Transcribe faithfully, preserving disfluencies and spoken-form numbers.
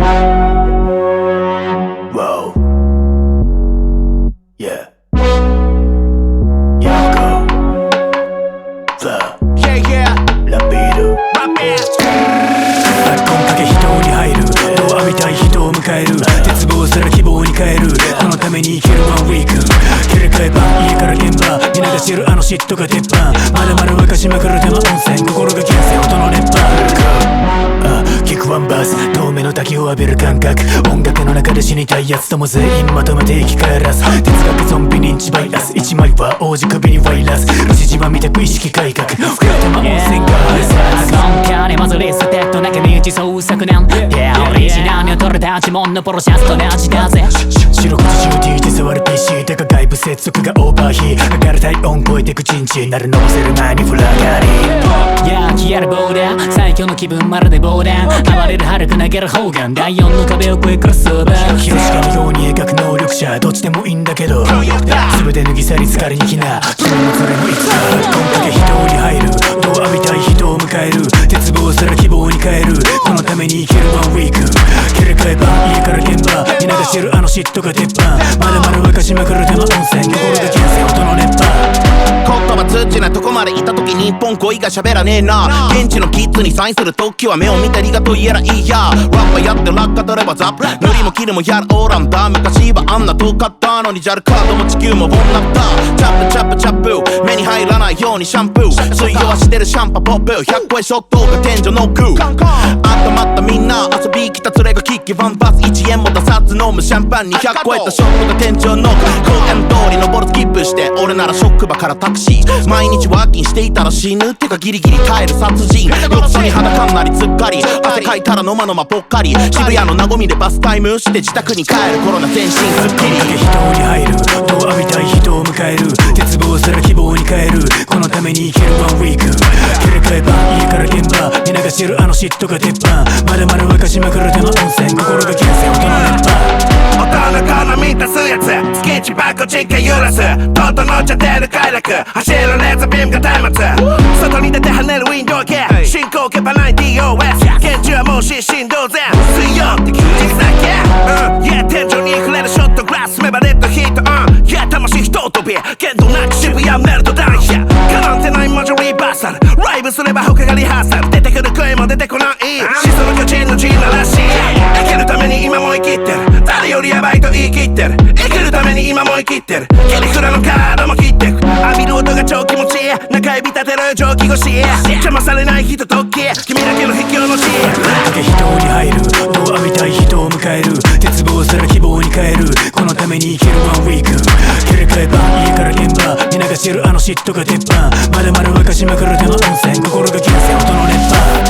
Whoa. Yeah. Yoko. The. Yeah, yeah. Rapido. Rapid. こんかけ人に入るどう浴びたい人を迎える絶望すら希望に変えるこのために生きるワンウィーク切り替え版家から現場皆が知るあの嫉妬が鉄板まだまだ沸かしまくる手間温泉心が金銭音の熱波あ聞くワンバース遠目の滝を浴びる感覚音楽の中で死にたいやつとも全員まとめて生き返らす哲学ゾンビ認知バイラス一枚は王子首にワイラスロシ島見てく意識改革深い手間温泉がハイサー今回にまずリステッドなき道創作年 Yeah オリジナルに取れた呪文のポロシャツと同じだぜ四六時中 ディージェー 触る ピーシー だが外部接続がオーバーヒー上がる体温超えてくチンチンなるのぼせる前にフラガリいや消えるボーダー最強の気分まるでボーダー暴れる遥く投げる方眼第四の壁を越えクロスオーバー広しかのように描く能力者どっちでもいいんだけど全て脱ぎ去り疲れに来な君もそれもいつかこんかけ人に入るどう浴びたい人を迎える絶望すら希望に変えるこのために生きるワンウィーク切り替え版家から現場皆が知るあの嫉妬が鉄板まだまだ沸かしまくる手間温泉心が金銭音の熱波言葉通じないとこまでいた時日本語以外喋らねえな現地のキッズにサインする時は目を見てありがとう言えらいいやラッパーやって落下取ればザップ塗りも切るもやるオーランだ昔はあんな遠かったのにジャルカードも地球もボンなったチャップチャップチャップ目に入らないようにシャンプー水曜はしてるシャンパポップひゃっこえショットが天井ノック温まったみんな遊び来た連れがキッキワンバスいちえんも出さず飲むシャンパンにひゃっこえたショットが天井ノック公園通り登るスキップして俺なら職場からタクシー毎日ワーキンしていたら死ぬってかギリギリ耐える殺人翌朝に裸になりつっかり汗かいたら飲ま飲まぽっかり渋谷の和みでバスタイムして自宅に帰るコロナ全身すっきり人に入るどう浴びたい人を迎える絶望すら希望に変えるこのために生きるワンウィーク切り替え版家から現場皆が知るあの嫉妬が鉄板まだまだ沸かしまくる手間温泉心が金銭音の熱波大人好み出すやつ月一箱実家揺らす整っちゃってる快楽走るレーザービームが松明外に出て跳ねるウィンドウ系進行けばない ディーオーエス 現地はもう失神同然水曜って休日だけうん Yeah 天井に触れるショットグラスメバレッドヒートうん Yeah 魂ひと飛び限度なく渋谷メルトダウン Yeah 絡んでない文字リバーサルライブすれば他がリハーサル出てくる声も出てこない始祖の巨人のジーナらしい生きるために今も生きってる誰よりヤバいと言い切ってる生きるために今も生きってる切り札のカードも切ってく浴びる音が超気持ちいい中指立てる蒸気越し邪魔されないひととき君だけの秘境の地だけ人に入るどう浴びたい人を迎える絶望すら希望に変えるこのために生きるワンウィーク切り替え版家から現場皆が知るあの嫉妬が鉄板まだまだ沸かしまくる手間温泉心が金銭音の熱波